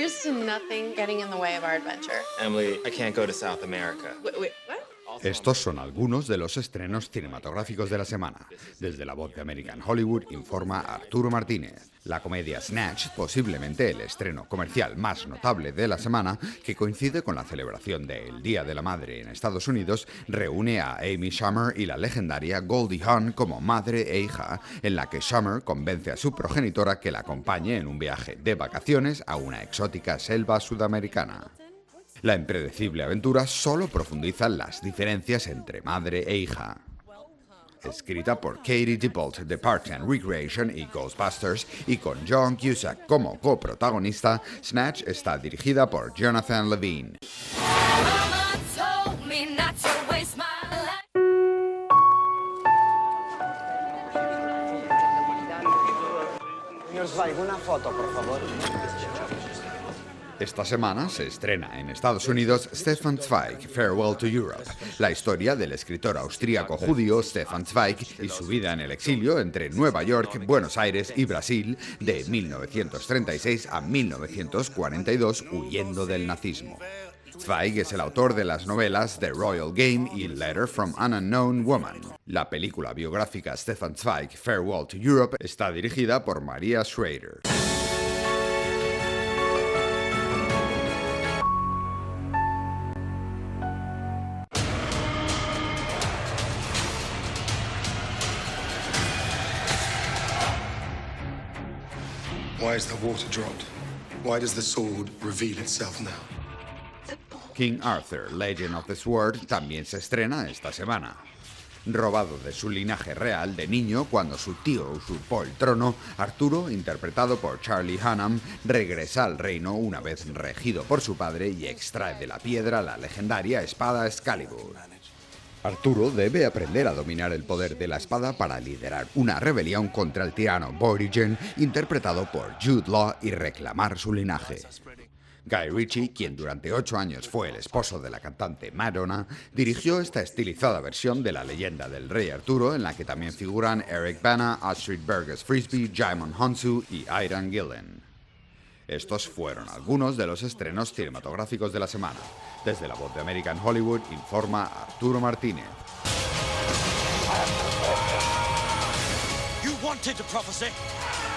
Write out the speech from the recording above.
Here's to nothing getting in the way of our adventure. Emily, I can't go to South America. Wait, what? Estos son algunos de los estrenos cinematográficos de la semana. Desde La Voz de American Hollywood informa Arturo Martínez. La comedia Snatch, posiblemente el estreno comercial más notable de la semana, que coincide con la celebración del Día de la Madre en Estados Unidos, reúne a Amy Schumer y la legendaria Goldie Hawn como madre e hija, en la que Schumer convence a su progenitora que la acompañe en un viaje de vacaciones a una exótica selva sudamericana. La impredecible aventura solo profundiza las diferencias entre madre e hija. Escrita por Katie Dippold de Parks and Recreation y Ghostbusters y con John Cusack como coprotagonista, Snatch está dirigida por Jonathan Levine. Señor Zweig, una foto, por favor. Esta semana se estrena en Estados Unidos Stefan Zweig, Farewell to Europe, la historia del escritor austríaco judío Stefan Zweig y su vida en el exilio entre Nueva York, Buenos Aires y Brasil de 1936 a 1942, huyendo del nazismo. Zweig es el autor de las novelas The Royal Game y Letter from an Unknown Woman. La película biográfica Stefan Zweig, Farewell to Europe, está dirigida por Maria Schrader. Why is the water dropped? Why does the sword reveal itself now? King Arthur, Legend of the Sword, también se estrena esta semana. Robado de su linaje real de niño cuando su tío usurpó el trono, Arturo, interpretado por Charlie Hunnam, regresa al reino una vez regido por su padre y extrae de la piedra la legendaria espada Excalibur. Arturo debe aprender a dominar el poder de la espada para liderar una rebelión contra el tirano Vortigern, interpretado por Jude Law, y reclamar su linaje. Guy Ritchie, quien durante 8 años fue el esposo de la cantante Madonna, dirigió esta estilizada versión de la leyenda del rey Arturo, en la que también figuran Eric Bana, Astrid Burgess Frisbee, Jimon Hounsou y Aidan Gillen. Estos fueron algunos de los estrenos cinematográficos de la semana. Desde La Voz de American Hollywood informa Arturo Martínez. You wanted the prophecy.